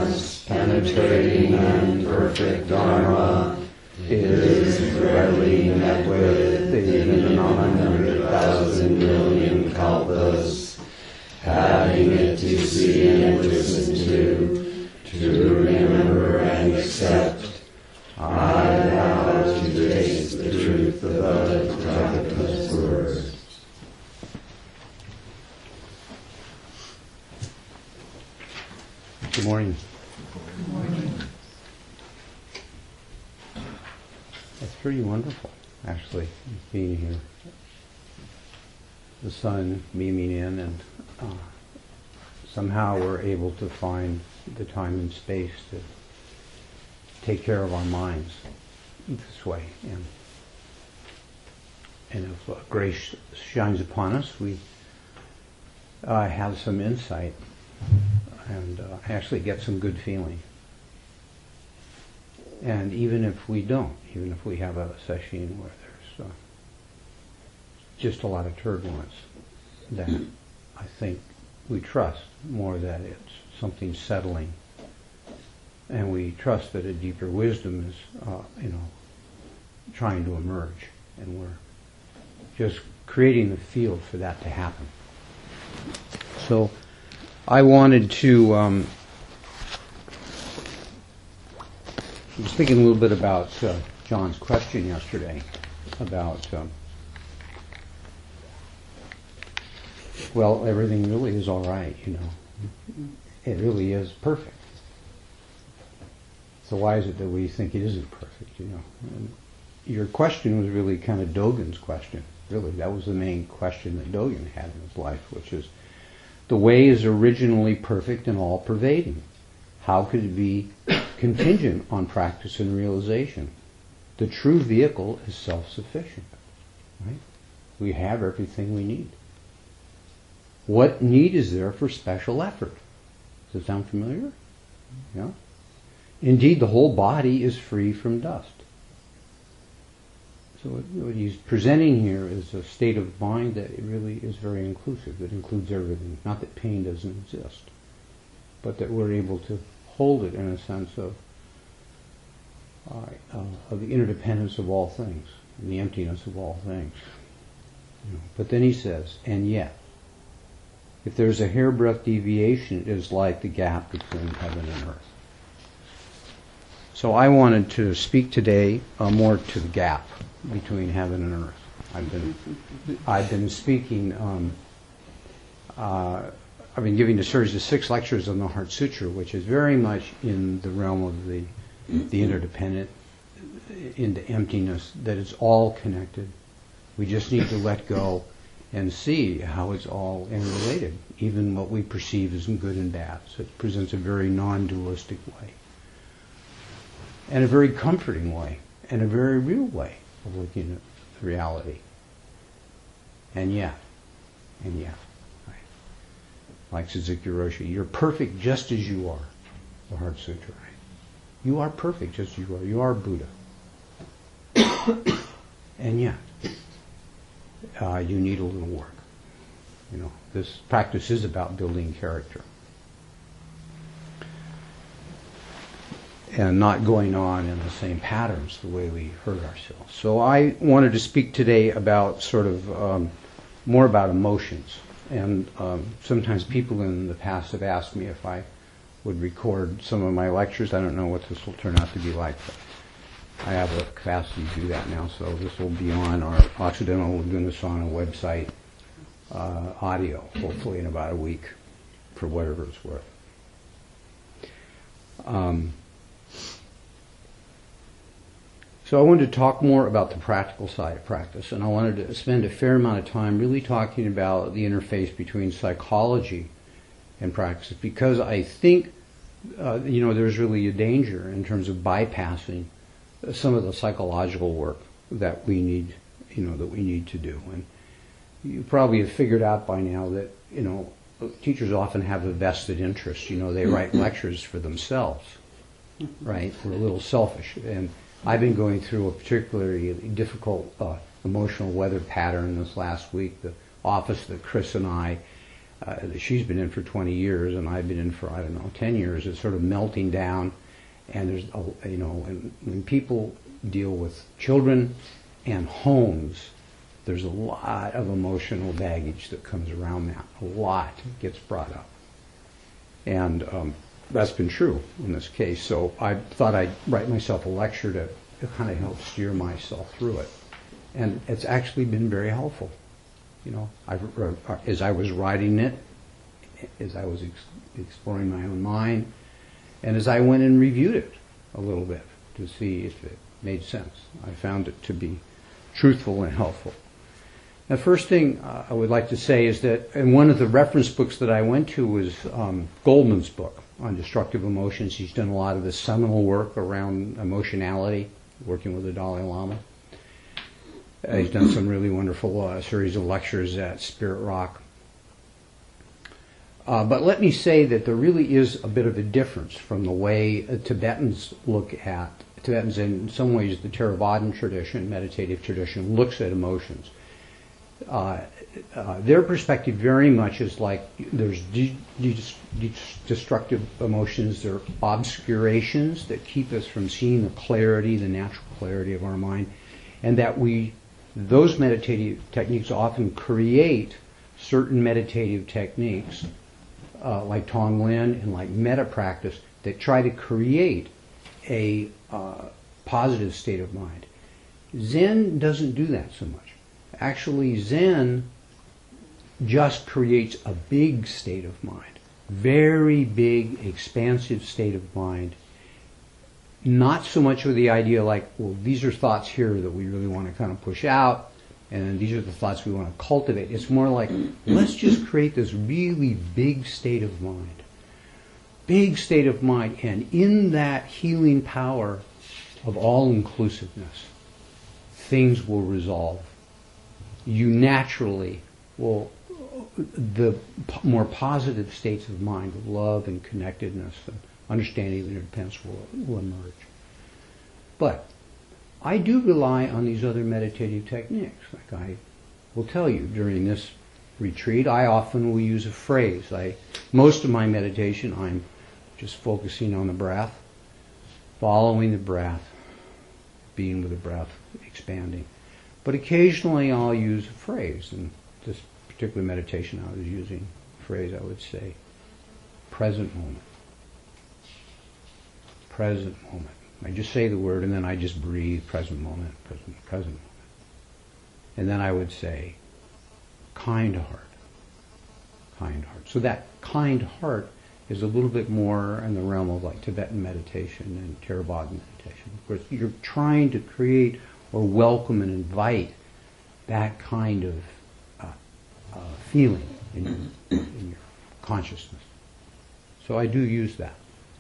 awareness, penetrating and perfect Dharma, is rarely met with even in 100,000 million kalpas. Having it to see and listen to remember and accept, I vow to taste the truth of the Tathagata's words. Good morning. Good morning. It's pretty wonderful, actually, being here. The sun beaming in, and somehow we're able to find the time and space to take care of our minds this way. And if grace shines upon us, we have some insight and actually get some good feeling. And even if we don't, even if we have a session where there's just a lot of turbulence, that I think we trust more that it's something settling, and we trust that a deeper wisdom is, trying to emerge, and we're just creating the field for that to happen. So, I wanted to. I was thinking a little bit about John's question yesterday about. Well, everything really is all right, It really is perfect. So why is it that we think it isn't perfect, And your question was really kind of Dogen's question. Really, that was the main question that Dogen had in his life, which is, the way is originally perfect and all-pervading. How could it be contingent on practice and realization? The true vehicle is self-sufficient, right? We have everything we need. What need is there for special effort? Does it sound familiar? Yeah. Indeed, the whole body is free from dust. So what he's presenting here is a state of mind that really is very inclusive. It includes everything. Not that pain doesn't exist, but that we're able to hold it in a sense of the interdependence of all things, and the emptiness of all things. But then he says, and yet, if there's a hairbreadth deviation, it is like the gap between heaven and earth. So I wanted to speak today more to the gap between heaven and earth. I've been speaking. I've been giving a series of 6 lectures on the Heart Sutra, which is very much in the realm of the interdependent, into emptiness. That it's all connected. We just need to let go and see how it's all interrelated, even what we perceive as good and bad. So it presents a very non-dualistic way, and a very comforting way, and a very real way of looking at reality. And yet, right? Like Suzuki Roshi, you're perfect just as you are, the Heart Sutra, right? You are perfect just as you are. You are Buddha. And yet, you need a little work. This practice is about building character. And not going on in the same patterns the way we hurt ourselves. So I wanted to speak today about sort of more about emotions. And sometimes people in the past have asked me if I would record some of my lectures. I don't know what this will turn out to be like, but I have a capacity to do that now. So this will be on our Occidental Lagunasana website, audio, hopefully in about a week, for whatever it's worth. So I wanted to talk more about the practical side of practice, and I wanted to spend a fair amount of time really talking about the interface between psychology and practice, because I think, there's really a danger in terms of bypassing some of the psychological work that we need, to do. And you probably have figured out by now that, teachers often have a vested interest. They write lectures for themselves, right? We're a little selfish. And I've been going through a particularly difficult emotional weather pattern this last week. The office that Chris and I that she's been in for 20 years and I've been in for, 10 years. It's sort of melting down. And there's, and when people deal with children and homes, there's a lot of emotional baggage that comes around that. A lot gets brought up. And that's been true in this case. So I thought I'd write myself a lecture to kind of help steer myself through it. And it's actually been very helpful. As I was writing it, as I was exploring my own mind, and as I went and reviewed it a little bit to see if it made sense, I found it to be truthful and helpful. The first thing I would like to say is that in one of the reference books that I went to was Goldman's book on destructive emotions. He's done a lot of the seminal work around emotionality, working with the Dalai Lama. He's done some really wonderful series of lectures at Spirit Rock. But let me say that there really is a bit of a difference from the way Tibetans in some ways the Theravadan tradition, meditative tradition, looks at emotions. Their perspective very much is like there's destructive emotions, there are obscurations that keep us from seeing the natural clarity of our mind, and that those meditative techniques often create certain meditative techniques like Tonglen and like metta practice that try to create a positive state of mind. Zen doesn't do that so much. Actually, Zen just creates a big state of mind, very big, expansive state of mind. Not so much with the idea like, well, these are thoughts here that we really want to kind of push out, and these are the thoughts we want to cultivate. It's more like, let's just create this really big state of mind. Big state of mind, and in that healing power of all-inclusiveness, things will resolve. You naturally will, the more positive states of mind, of love and connectedness and understanding of interdependence will emerge. But I do rely on these other meditative techniques. Like I will tell you, during this retreat, I often will use a phrase. Most of my meditation, I'm just focusing on the breath, following the breath, being with the breath, expanding. But occasionally I'll use a phrase. In this particular meditation I was using a phrase, I would say, present moment. Present moment. I just say the word and then I just breathe, present moment, present moment. And then I would say, kind heart. Kind heart. So that kind heart is a little bit more in the realm of like Tibetan meditation and Theravada meditation. Of course, you're trying to create or welcome and invite that kind of feeling in your consciousness. So I do use that.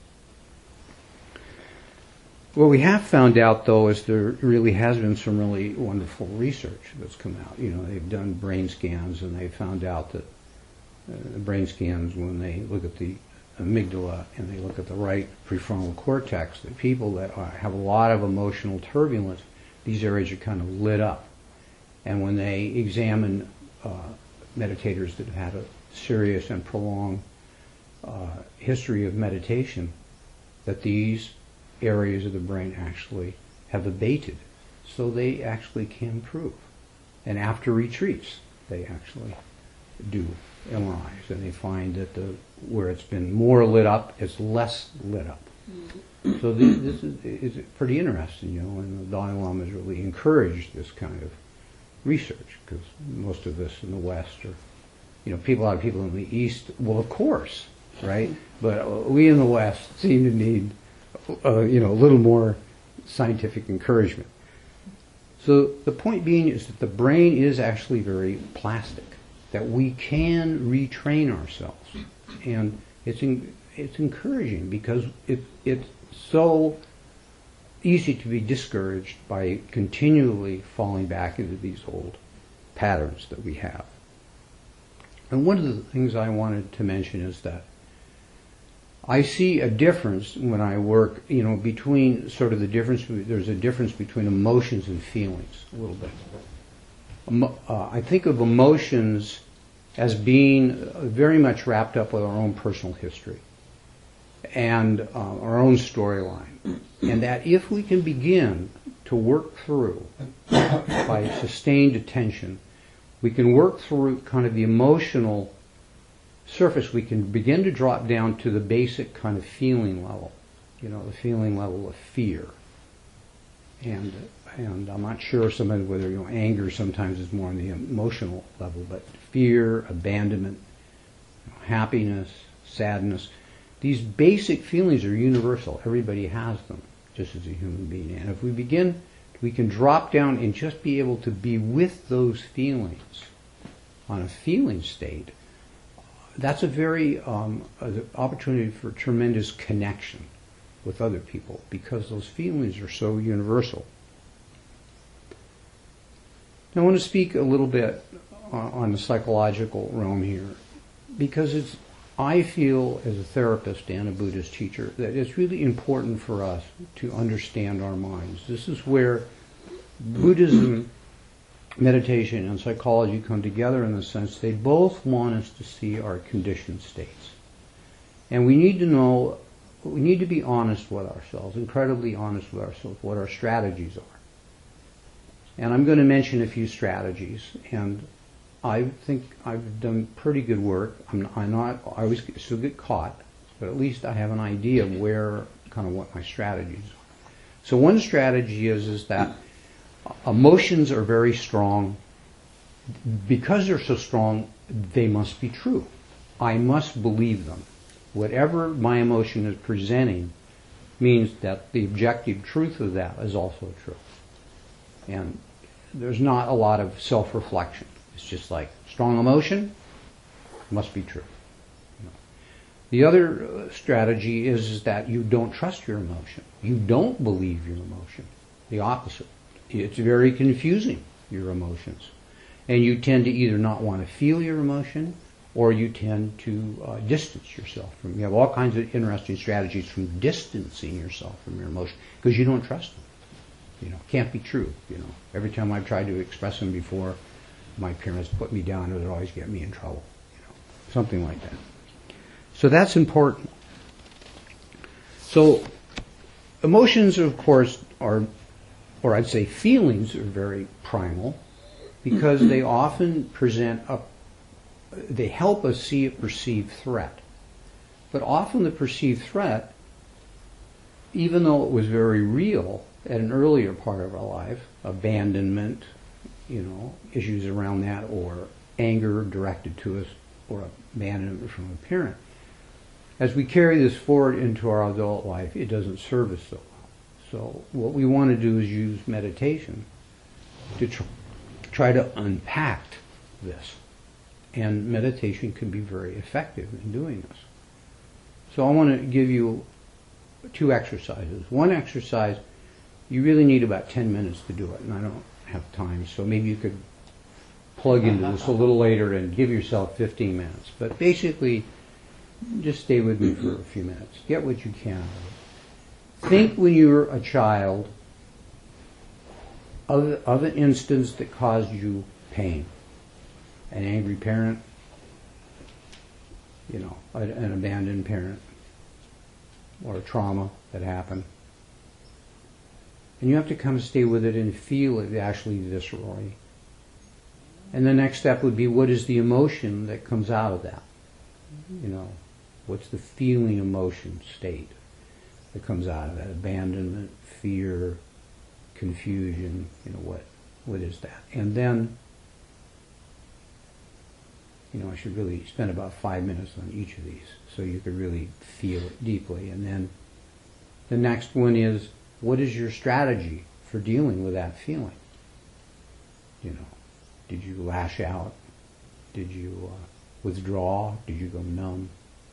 What we have found out, though, is there really has been some really wonderful research that's come out. They've done brain scans, and they found out that the brain scans, when they look at the amygdala and they look at the right prefrontal cortex, that people that have a lot of emotional turbulence, these areas are kind of lit up. And when they examine meditators that have had a serious and prolonged history of meditation, that these areas of the brain actually have abated. So they actually can improve. And after retreats, they actually do MRIs, and they find that where it's been more lit up, it's less lit up. Mm-hmm. So this is pretty interesting, and the Dalai Lama has really encouraged this kind of research, because most of us in the West are, a lot of people in the East, well, of course, right? But we in the West seem to need, a little more scientific encouragement. So the point being is that the brain is actually very plastic, that we can retrain ourselves, and it's encouraging because it's so easy to be discouraged by continually falling back into these old patterns that we have. And one of the things I wanted to mention is that I see a difference when I work, between sort of there's a difference between emotions and feelings a little bit. I think of emotions as being very much wrapped up with our own personal history and our own storyline. And that if we can begin to work through, by sustained attention, we can work through kind of the emotional surface, we can begin to drop down to the basic kind of feeling level, the feeling level of fear. And I'm not sure sometimes whether anger sometimes is more on the emotional level, but fear, abandonment, happiness, sadness, these basic feelings are universal. Everybody has them, just as a human being. And if we can drop down and just be able to be with those feelings on a feeling state, that's a very opportunity for tremendous connection with other people, because those feelings are so universal. Now, I want to speak a little bit on the psychological realm here, because I feel as a therapist and a Buddhist teacher that it's really important for us to understand our minds. This is where Buddhism, meditation, and psychology come together in the sense they both want us to see our conditioned states. And we need to be honest with ourselves, incredibly honest with ourselves, what our strategies are. And I'm going to mention a few strategies, and I think I've done pretty good work. I always still get caught, but at least I have an idea of what my strategies are. So one strategy is that emotions are very strong. Because they're so strong, they must be true. I must believe them. Whatever my emotion is presenting means that the objective truth of that is also true. And there's not a lot of self-reflection. It's just like strong emotion must be true. The other strategy is that you don't trust your emotion. You don't believe your emotion. The opposite. It's very confusing, your emotions. And you tend to either not want to feel your emotion, or you tend to distance yourself from. You have all kinds of interesting strategies from distancing yourself from your emotion because you don't trust them. Can't be true. Every time I've tried to express them before, my parents put me down, or they'd always get me in trouble. Something like that. So that's important. So emotions, of course, or I'd say feelings, are very primal because they often they help us see a perceived threat. But often the perceived threat, even though it was very real at an earlier part of our life, abandonment, issues around that, or anger directed to us, or abandonment from a parent, as we carry this forward into our adult life, it doesn't serve us so well. So what we want to do is use meditation to try to unpack this. And meditation can be very effective in doing this. So I want to give you 2 exercises. One exercise, you really need about 10 minutes to do it, and I don't have time, so maybe you could plug into this a little later and give yourself 15 minutes. But basically, just stay with me for a few minutes. Get what you can. Think when you were a child of an instance that caused you pain. An angry parent, an abandoned parent, or a trauma that happened. And you have to come stay with it and feel it actually viscerally. And the next step would be, what is the emotion that comes out of that? What's the feeling emotion state that comes out of that? Abandonment, fear, confusion, what is that? And then, I should really spend about 5 minutes on each of these so you could really feel it deeply. And then the next one is, what is your strategy for dealing with that feeling? Did you lash out? Did you withdraw? Did you go numb?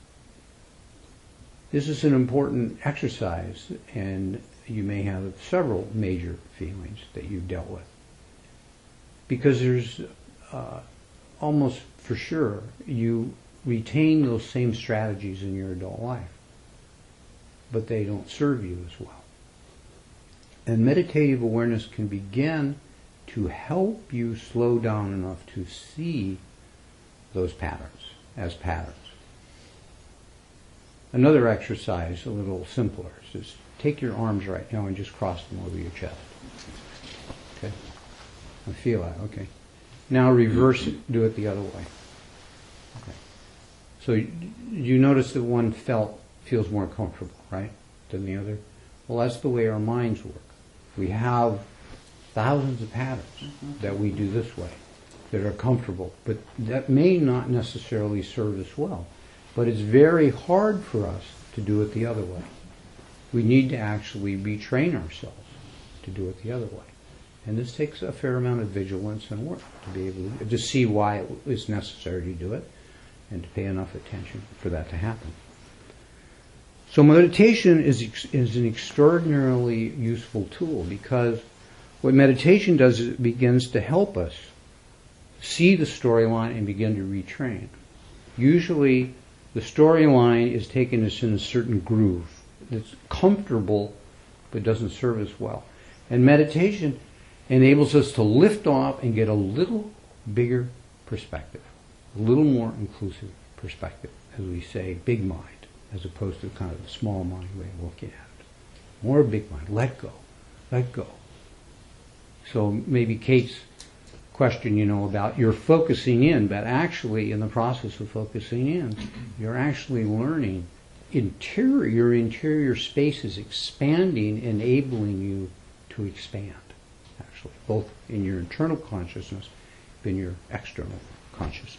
This is an important exercise, and you may have several major feelings that you've dealt with. Because there's almost for sure you retain those same strategies in your adult life, but they don't serve you as well. And meditative awareness can begin to help you slow down enough to see those patterns as patterns. Another exercise, a little simpler, is just take your arms right now and just cross them over your chest. Okay? I feel that, okay. Now reverse it, do it the other way. Okay. So you notice that one feels more comfortable, right, than the other? Well, that's the way our minds work. We have thousands of patterns that we do this way that are comfortable, but that may not necessarily serve us well. But it's very hard for us to do it the other way. We need to actually retrain ourselves to do it the other way. And this takes a fair amount of vigilance and work to be able to see why it is necessary to do it and to pay enough attention for that to happen. So meditation is an extraordinarily useful tool, because what meditation does is it begins to help us see the storyline and begin to retrain. Usually the storyline is taking us in a certain groove that's comfortable but doesn't serve us well. And meditation enables us to lift off and get a little bigger perspective, a little more inclusive perspective, as we say, big mind, as opposed to kind of the small mind way of looking at it. More big mind, let go, let go. So maybe Kate's question, about you're focusing in, but actually in the process of focusing in, you're actually learning your interior space is expanding, enabling you to expand, actually, both in your internal consciousness and in your external consciousness.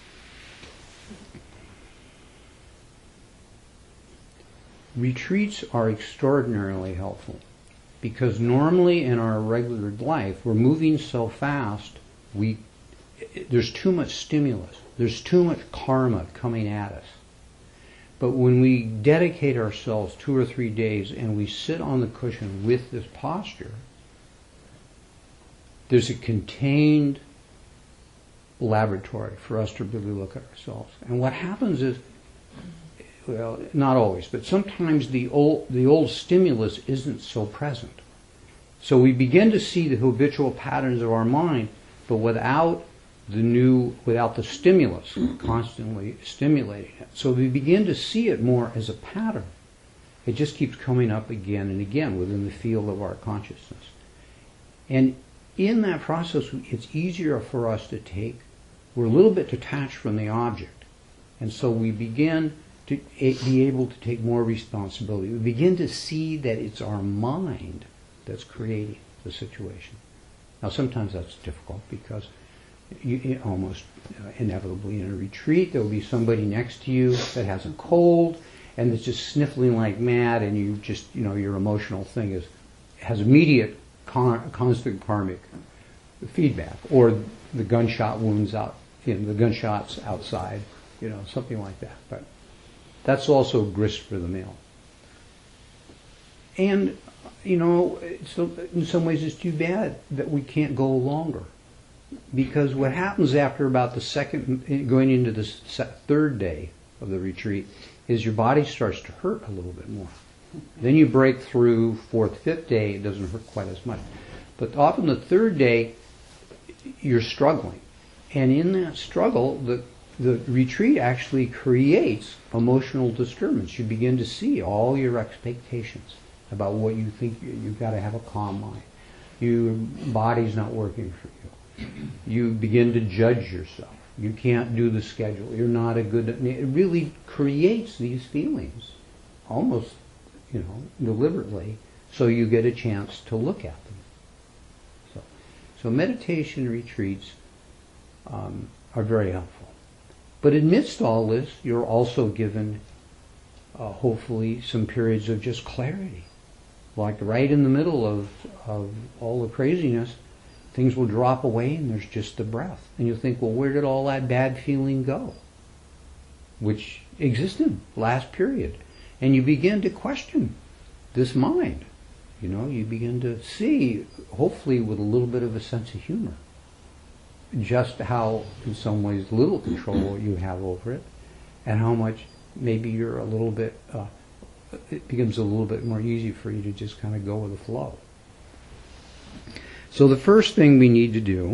Retreats are extraordinarily helpful, because normally in our regular life we're moving so fast, there's too much stimulus, there's too much karma coming at us. But when we dedicate ourselves 2 or 3 days and we sit on the cushion with this posture, there's a contained laboratory for us to really look at ourselves. And what happens is, well, not always, but sometimes the old stimulus isn't so present. So we begin to see the habitual patterns of our mind, but without the stimulus constantly stimulating it. So we begin to see it more as a pattern. It just keeps coming up again and again within the field of our consciousness. And in that process, it's easier for us to we're a little bit detached from the object. And so we begin to be able to take more responsibility. We begin to see that it's our mind that's creating the situation. Now, sometimes that's difficult, because you almost inevitably in a retreat there will be somebody next to you that has a cold and is just sniffling like mad, and you just, your emotional thing has immediate constant karmic feedback, or the gunshot wounds the gunshots outside, something like that. But that's also grist for the mill. And so in some ways it's too bad that we can't go longer, because what happens after about going into the third day of the retreat is your body starts to hurt a little bit more. Then you break through 4th, 5th day, it doesn't hurt quite as much. But often the 3rd day, you're struggling. And in that struggle, the retreat actually creates emotional disturbance. You begin to see all your expectations about what you think. You've got to have a calm mind. Your body's not working for you. You begin to judge yourself. You can't do the schedule. You're not a good... It really creates these feelings, almost, deliberately, so you get a chance to look at them. So meditation retreats are very helpful. But amidst all this, you're also given, hopefully, some periods of just clarity. Like right in the middle of all the craziness, things will drop away and there's just the breath. And you'll think, well, where did all that bad feeling go? Which existed last period. And you begin to question this mind. You begin to see, hopefully with a little bit of a sense of humor, just how, in some ways, little control you have over it, and how much maybe you're a little bit, it becomes a little bit more easy for you to just kind of go with the flow. So the first thing we need to do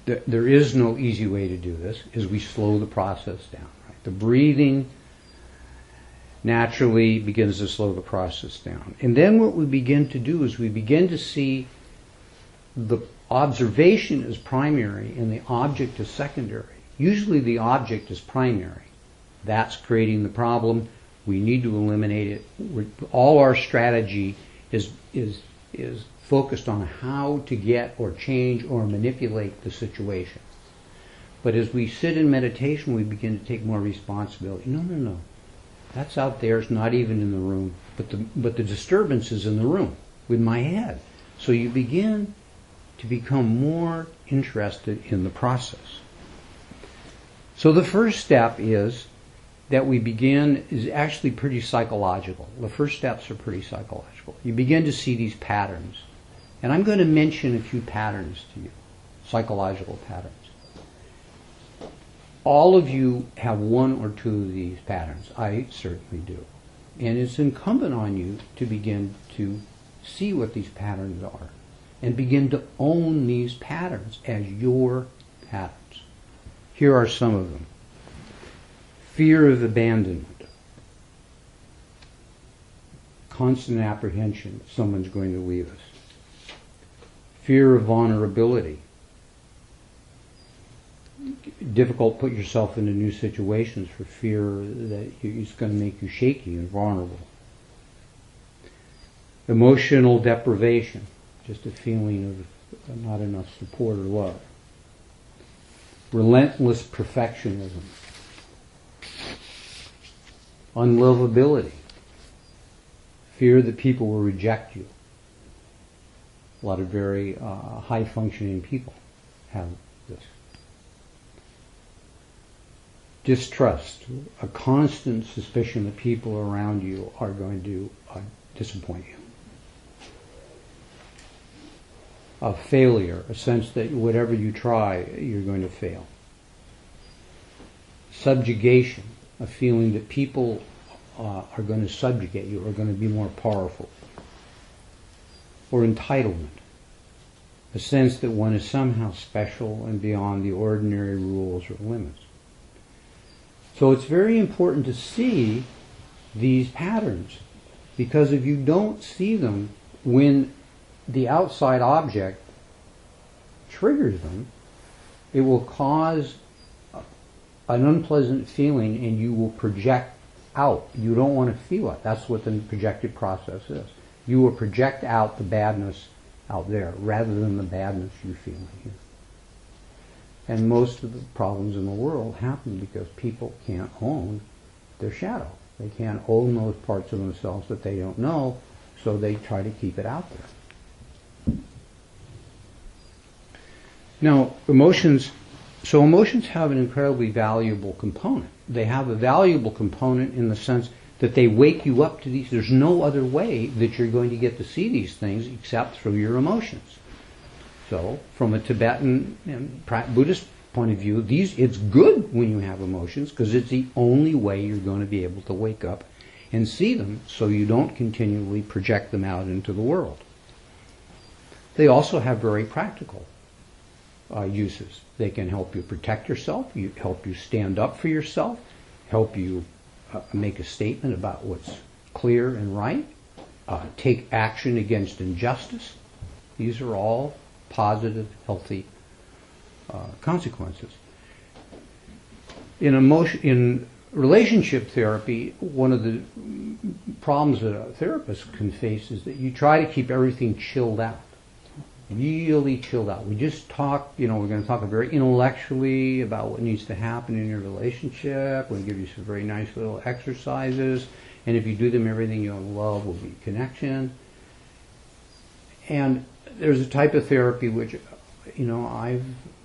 there is no easy way to do this, is we slow the process down. Right? The breathing naturally begins to slow the process down. And then what we begin to do is we begin to see the observation is primary and the object is secondary. Usually the object is primary. That's creating the problem. We need to eliminate it. All our strategy is focused on how to get or change or manipulate the situation. But as we sit in meditation, we begin to take more responsibility. No. That's out there. It's not even in the room. But the disturbance is in the room with my head. So you begin to become more interested in the process. So the first step is that we begin is actually pretty psychological. The first steps are pretty psychological. You begin to see these patterns. And I'm going to mention a few patterns to you, psychological patterns. All of you have one or two of these patterns. I certainly do. And it's incumbent on you to begin to see what these patterns are and begin to own these patterns as your patterns. Here are some of them. Fear of abandonment. Constant apprehension that someone's going to leave us. Fear of vulnerability. Difficult to put yourself into new situations for fear that it's going to make you shaky and vulnerable. Emotional deprivation. Just a feeling of not enough support or love. Relentless perfectionism. Unlovability. Fear that people will reject you. A lot of very high-functioning people have this. Distrust, a constant suspicion that people around you are going to disappoint you. A failure, a sense that whatever you try, you're going to fail. Subjugation, a feeling that people are going to subjugate you, are going to be more powerful. Or entitlement, a sense that one is somehow special and beyond the ordinary rules or limits. So it's very important to see these patterns, because if you don't see them when the outside object triggers them, it will cause an unpleasant feeling and you will project out. You don't want to feel it. That's what the projective process is. You will project out the badness out there rather than the badness you feel in here. And most of the problems in the world happen because people can't own their shadow. They can't own those parts of themselves that they don't know, so they try to keep it out there. Now, emotions have an incredibly valuable component. They have a valuable component in the sense that they wake you up to these. There's no other way that you're going to get to see these things except through your emotions. So, from a Tibetan and Buddhist point of view, it's good when you have emotions because it's the only way you're going to be able to wake up and see them so you don't continually project them out into the world. They also have very practical uses. They can help you protect yourself, help you stand up for yourself, help you make a statement about what's clear and right, take action against injustice. These are all positive, healthy consequences. In relationship therapy, one of the problems that a therapist can face is that you try to keep everything chilled out. Really chilled out. We just talk, we're going to talk very intellectually about what needs to happen in your relationship. We'll give you some very nice little exercises. And if you do them, everything you'll love will be connection. And there's a type of therapy which, I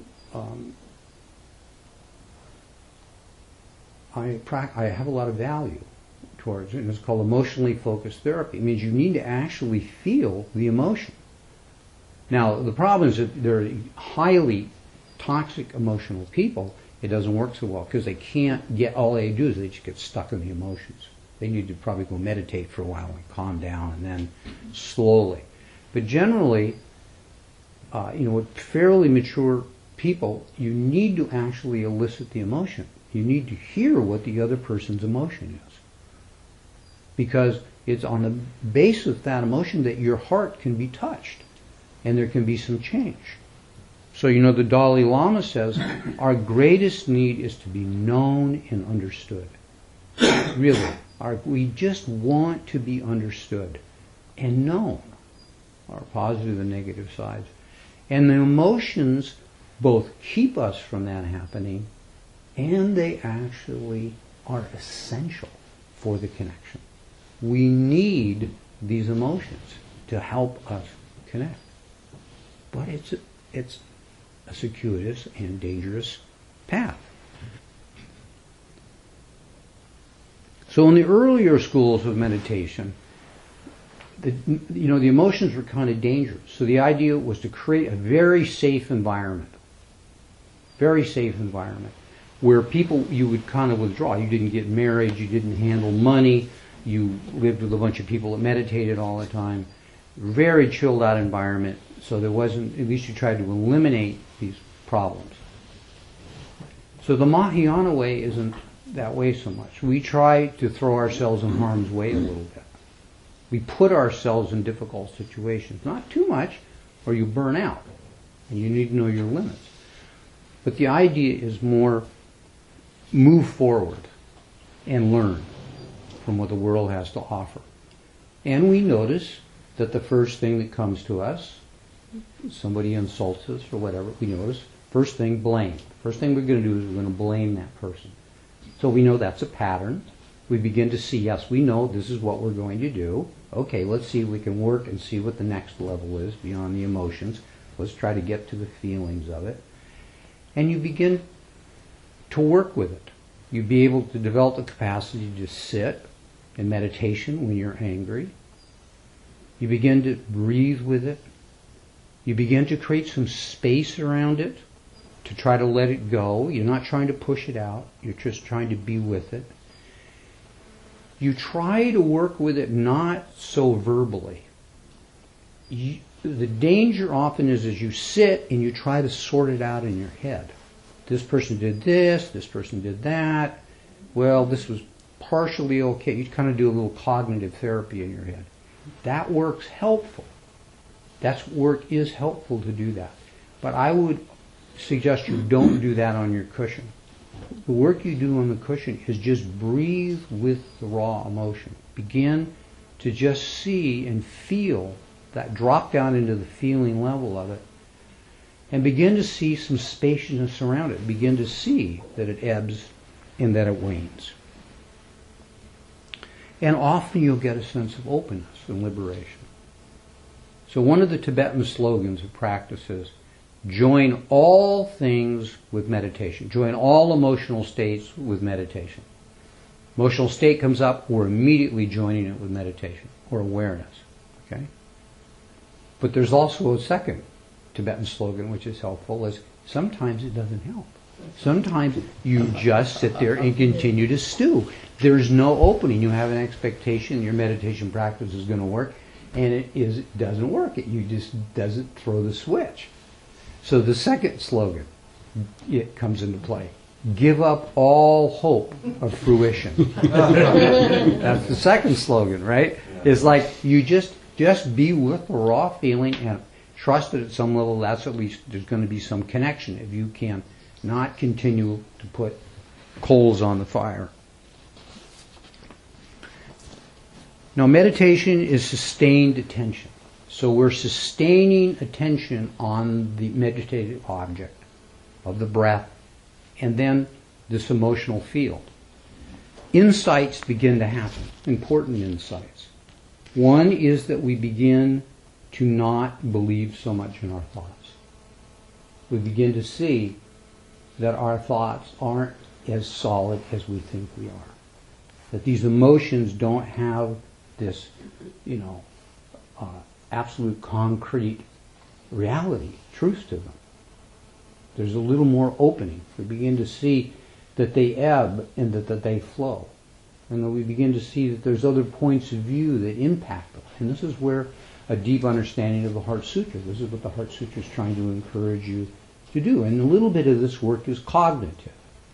have a lot of value towards it, and it's called emotionally focused therapy. It means you need to actually feel the emotion. Now, the problem is that they're highly toxic emotional people. It doesn't work so well because they can't all they do is they just get stuck in the emotions. They need to probably go meditate for a while and calm down and then slowly. But generally, with fairly mature people, you need to actually elicit the emotion. You need to hear what the other person's emotion is. Because it's on the basis of that emotion that your heart can be touched and there can be some change. So, the Dalai Lama says, our greatest need is to be known and understood. Really. We just want to be understood and known, our positive and negative sides. And the emotions both keep us from that happening, and they actually are essential for the connection. We need these emotions to help us connect. But it's a circuitous and dangerous path. So in the earlier schools of meditation, the emotions were kind of dangerous. So the idea was to create a very safe environment. Very safe environment. Where you would kind of withdraw. You didn't get married, you didn't handle money, you lived with a bunch of people that meditated all the time. Very chilled out environment. So there wasn't, at least you tried to eliminate these problems. So the Mahayana way isn't that way so much. We try to throw ourselves in harm's way a little bit. We put ourselves in difficult situations. Not too much, or you burn out. And you need to know your limits. But the idea is more move forward and learn from what the world has to offer. And we notice that the first thing that comes to us, somebody insults us or whatever, we notice, first thing, blame. First thing we're going to do is we're going to blame that person. So we know that's a pattern. We begin to see, yes, we know this is what we're going to do. Okay, let's see if we can work and see what the next level is beyond the emotions. Let's try to get to the feelings of it. And you begin to work with it. You be able to develop the capacity to sit in meditation when you're angry. You begin to breathe with it. You begin to create some space around it to try to let it go. You're not trying to push it out. You're just trying to be with it. You try to work with it not so verbally. The danger often is as you sit and you try to sort it out in your head. This person did this person did that. Well, this was partially okay. You kind of do a little cognitive therapy in your head. That work's helpful. Work is helpful to do that. But I would suggest you don't do that on your cushion. The work you do on the cushion is just breathe with the raw emotion. Begin to just see and feel that, drop down into the feeling level of it, and begin to see some spaciousness around it. Begin to see that it ebbs and that it wanes. And often you'll get a sense of openness and liberation. So one of the Tibetan slogans of practice is, join all things with meditation. Join all emotional states with meditation. Emotional state comes up, we're immediately joining it with meditation or awareness. Okay? But there's also a second Tibetan slogan which is helpful, is sometimes it doesn't help. Sometimes you just sit there and continue to stew. There's no opening. You have an expectation your meditation practice is going to work, and it doesn't work. You just doesn't throw the switch. So the second slogan, it comes into play. Give up all hope of fruition. That's the second slogan, right? It's like you just be with the raw feeling and trust that at some level that's at least there's going to be some connection if you can not continue to put coals on the fire. Now, meditation is sustained attention. So we're sustaining attention on the meditative object of the breath and then this emotional field. Insights begin to happen, important insights. One is that we begin to not believe so much in our thoughts. We begin to see that our thoughts aren't as solid as we think we are. That these emotions don't have this, absolute concrete reality, truth to them. There's a little more opening. We begin to see that they ebb and that they flow. And then we begin to see that there's other points of view that impact them. And this is where a deep understanding of the Heart Sutra, this is what the Heart Sutra is trying to encourage you to do. And a little bit of this work is cognitive,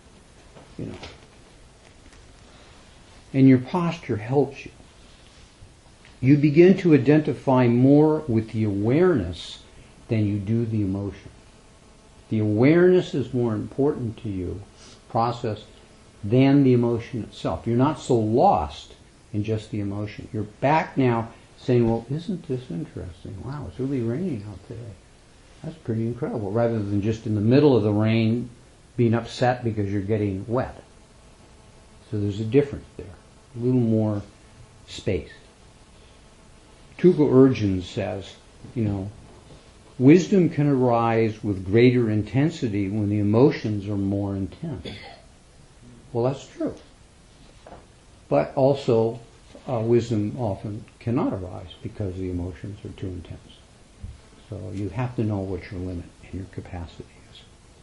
And your posture helps you. You begin to identify more with the awareness than you do the emotion. The awareness is more important to you, process, than the emotion itself. You're not so lost in just the emotion. You're back now saying, well, isn't this interesting? Wow, it's really raining out today. That's pretty incredible. Rather than just in the middle of the rain being upset because you're getting wet. So there's a difference there. A little more space. Tugu Urgyen says, wisdom can arise with greater intensity when the emotions are more intense. Well, that's true. But also, wisdom often cannot arise because the emotions are too intense. So you have to know what your limit and your capacity is.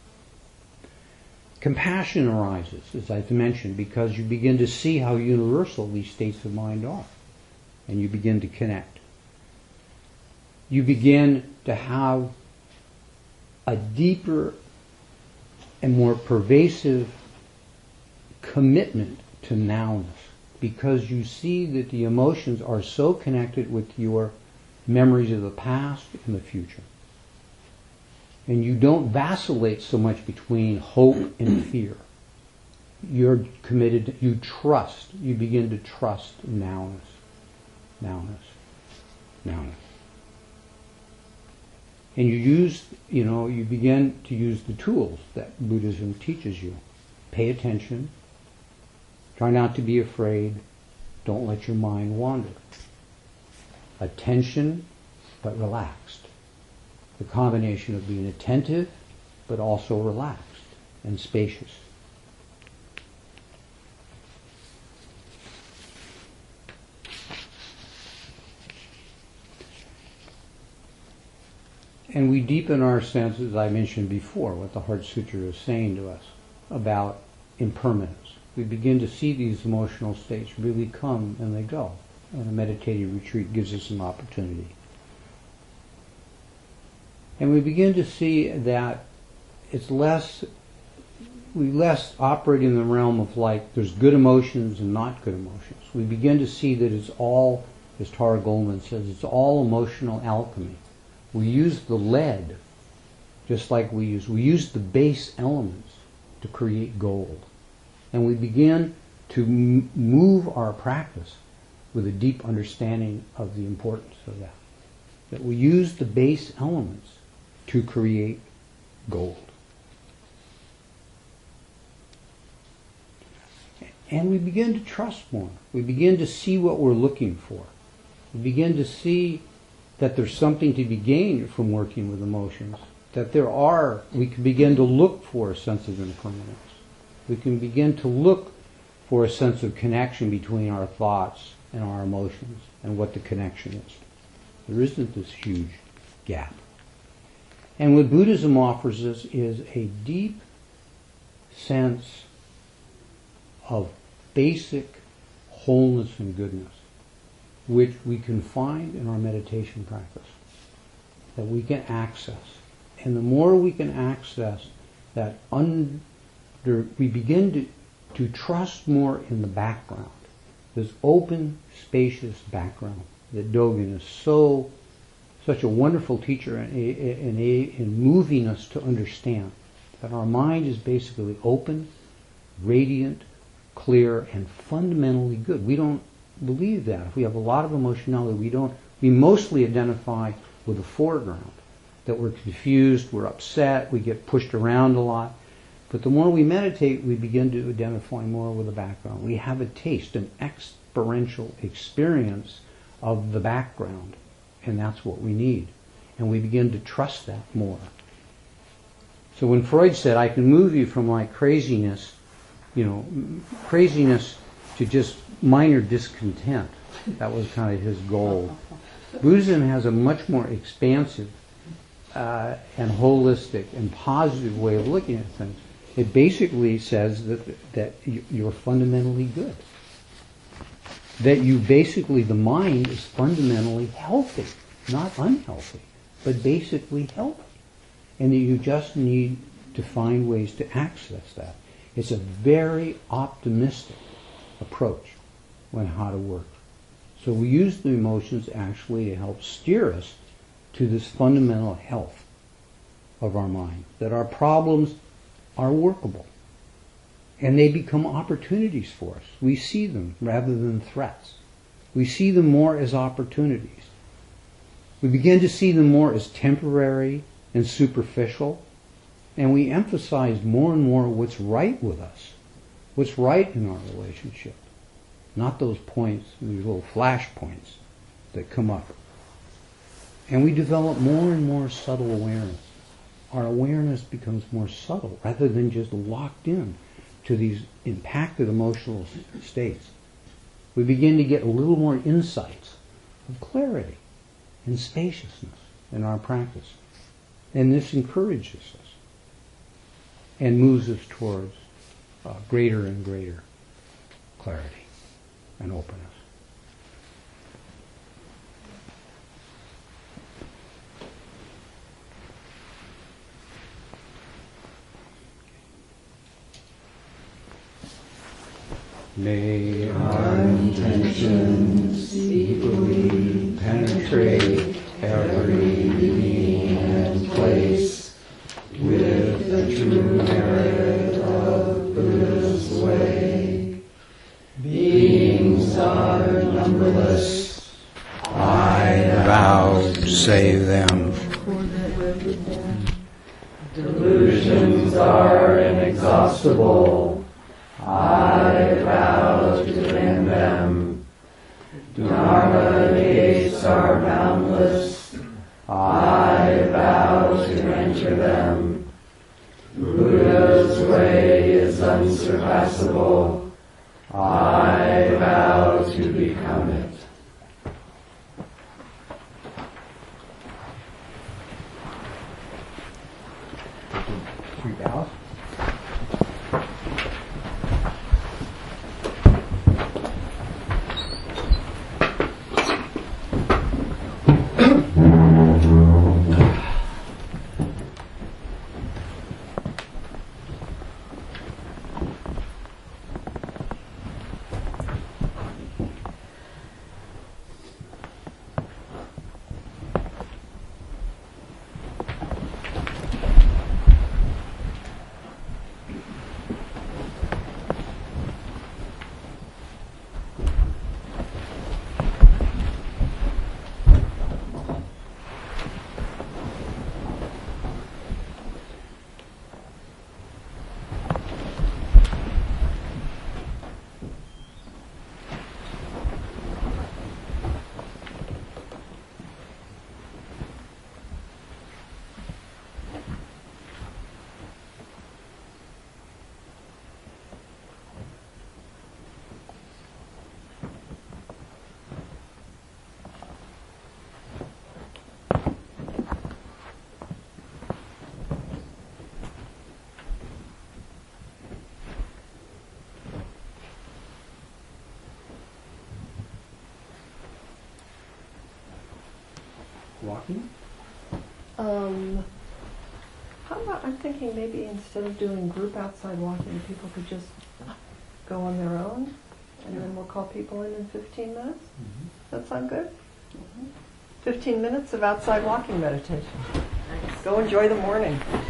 Compassion arises, as I've mentioned, because you begin to see how universal these states of mind are. And you begin to connect. You begin to have a deeper and more pervasive commitment to nowness, because you see that the emotions are so connected with your memories of the past and the future. And you don't vacillate so much between hope and fear. You're committed, you trust, you begin to trust nowness. And you begin to use the tools that Buddhism teaches you. Pay attention. Try not to be afraid. Don't let your mind wander. Attention, but relaxed. The combination of being attentive, but also relaxed and spacious. And we deepen our sense, as I mentioned before, what the Heart Sutra is saying to us about impermanence. We begin to see these emotional states really come and they go. And a meditative retreat gives us an opportunity. And we begin to see that we less operate in the realm of there's good emotions and not good emotions. We begin to see that it's all, as Tara Goldman says, it's all emotional alchemy. We use the lead, just like we use the base elements to create gold. And we begin to move our practice with a deep understanding of the importance of that. That we use the base elements to create gold. And we begin to trust more. We begin to see what we're looking for. We begin to see that there's something to be gained from working with emotions. We can begin to look for a sense of impermanence. We can begin to look for a sense of connection between our thoughts and our emotions and what the connection is. There isn't this huge gap. And what Buddhism offers us is a deep sense of basic wholeness and goodness, which we can find in our meditation practice, that we can access. And the more we can access that, we begin to trust more in the background, this open, spacious background that Dogen is such a wonderful teacher in moving us to understand that our mind is basically open, radiant, clear, and fundamentally good. We don't believe that. If we have a lot of emotionality, we mostly identify with the foreground, that we're confused, we're upset, we get pushed around a lot. But the more we meditate, we begin to identify more with the background. We have a taste, an experiential experience of the background, and that's what we need. And we begin to trust that more. So when Freud said, I can move you from craziness to just minor discontent, that was kind of his goal. Buddhism has a much more expansive and holistic and positive way of looking at things. It basically says that you're fundamentally good. That the mind is fundamentally healthy, not unhealthy, but basically healthy. and that you just need to find ways to access that. It's a very optimistic approach on how to work. So we use the emotions actually to help steer us to this fundamental health of our mind, that our problems are workable and they become opportunities for us. We see them rather than threats. We see them more as opportunities. We begin to see them more as temporary and superficial, and we emphasize more and more what's right with us, what's right in our relationship, not those points, these little flash points that come up. And we develop more and more subtle awareness. Our awareness becomes more subtle rather than just locked in to these impacted emotional states. We begin to get a little more insights of clarity and spaciousness in our practice. And this encourages us and moves us towards greater and greater clarity and openness. May our intentions equally penetrate every being and place with the true merit of Buddha's way. Beings are numberless. I vow to save them. Delusions are inexhaustible. I vow to end them. Dharma gates are boundless. I vow to enter them. Buddha's way is unsurpassable. I vow to become it. 3 vows. Walking? How about, I'm thinking maybe instead of doing group outside walking, people could just go on their own, and then we'll call people in 15 minutes? Mm-hmm. Does that sound good? 15 minutes of outside walking meditation. Go enjoy the morning.